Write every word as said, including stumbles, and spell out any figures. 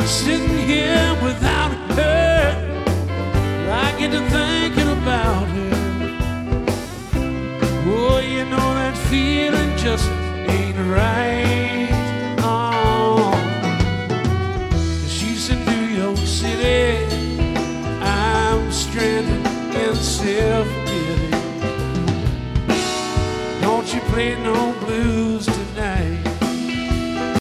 sitting here without her, I get to thinking about her. Oh, you know that feeling just ain't right. Oh, she's in New York City, I'm stranded in self-pity. Don't you play no